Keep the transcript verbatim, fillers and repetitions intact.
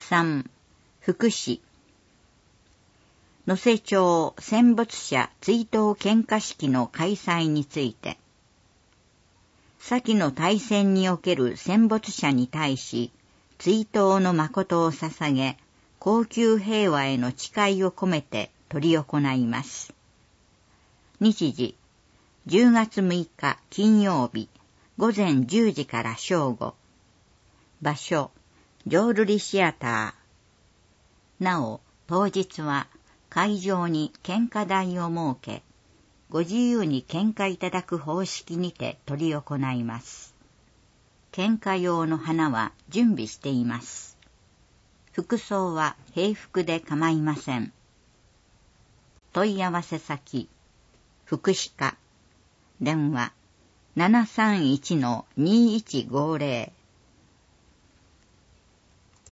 さん、福祉。能勢町戦没者追悼献花式の開催について、先の大戦における戦没者に対し、追悼の誠を捧げ、恒久平和への誓いを込めて執り行います。日時、じゅうがつむいか金曜日、午前じゅうじから正午。場所、浄瑠璃シアター。なお、当日は会場に献花台を設け、ご自由に献花いただく方式にて執り行います。献花用の花は準備しています。服装は平服で構いません。問い合わせ先、福祉課。電話 ななさんいちのにいちごぜろ